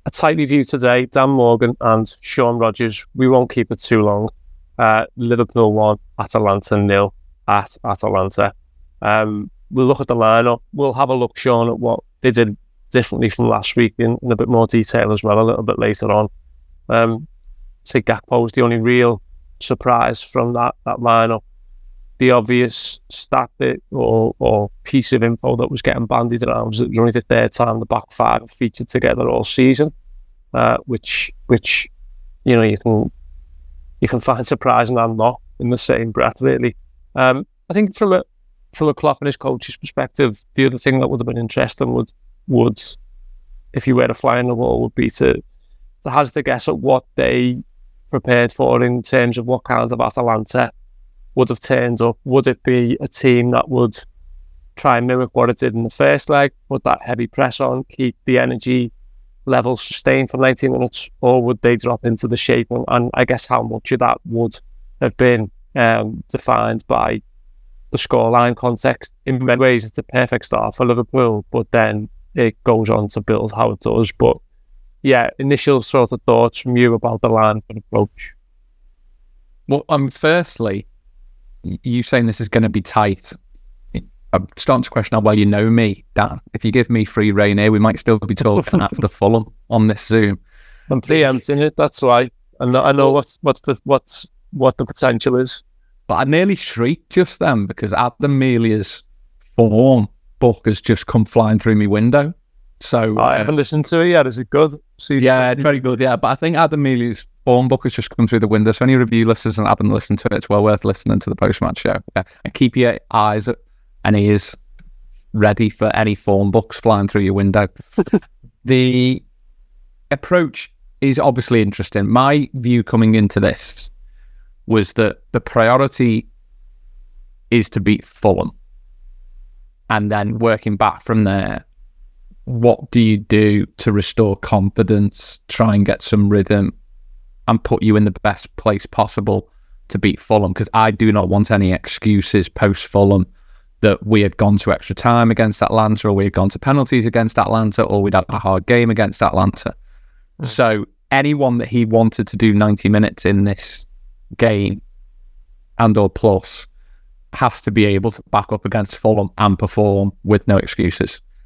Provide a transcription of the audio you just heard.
a tight review today. Dan Morgan and Sean Rogers. We won't keep it too long. Liverpool 1, Atalanta 0 at Atalanta. We'll look at the lineup. We'll have a look, Sean, at what they did differently from last week in a bit more detail as well, a little bit later on. Say Gakpo was the only real surprise from that lineup. The obvious stat or piece of info that was getting bandied around was that it was only the third time the back five have featured together all season, which you can find surprising and not in the same breath, really. I think from a Klopp and his coach's perspective, the other thing that would have been interesting would if you were to fly on the wall, would be to hazard a guess at what they prepared for in terms of what kind of Atalanta would have turned up. Would it be a team that would try and mimic what it did in the first leg, put that heavy press on, keep the energy level sustained for 90 minutes, or would they drop into the shape? And I guess how much of that would have been defined by the scoreline context. In many ways, it's a perfect start for Liverpool, but then it goes on to build how it does. But yeah, initial sort of thoughts from you about the line and approach. Well, firstly, you saying this is going to be tight. I'm starting to question how well you know me, Dan. If you give me free rein here, we might still be talking after Fulham on this Zoom. I'm preempting it, that's why. I know what the potential is. But I nearly shrieked just then because Adam Melia's form book has just come flying through my window. So I haven't listened to it yet. Is it good? Yeah, it's very good. Yeah, but I think Adam Melia's form book has just come through the window. So any review listeners and haven't listened to it, it's well worth listening to the post-match show. Yeah. And keep your eyes and ears ready for any form books flying through your window. The approach is obviously interesting. My view coming into this was that the priority is to beat Fulham. And then working back from there, what do you do to restore confidence, try and get some rhythm, and put you in the best place possible to beat Fulham? Because I do not want any excuses post-Fulham that we had gone to extra time against Atlanta, or we had gone to penalties against Atlanta, or we'd had a hard game against Atlanta. So anyone that he wanted to do 90 minutes in this game and or plus has to be able to back up against Fulham and perform with no excuses.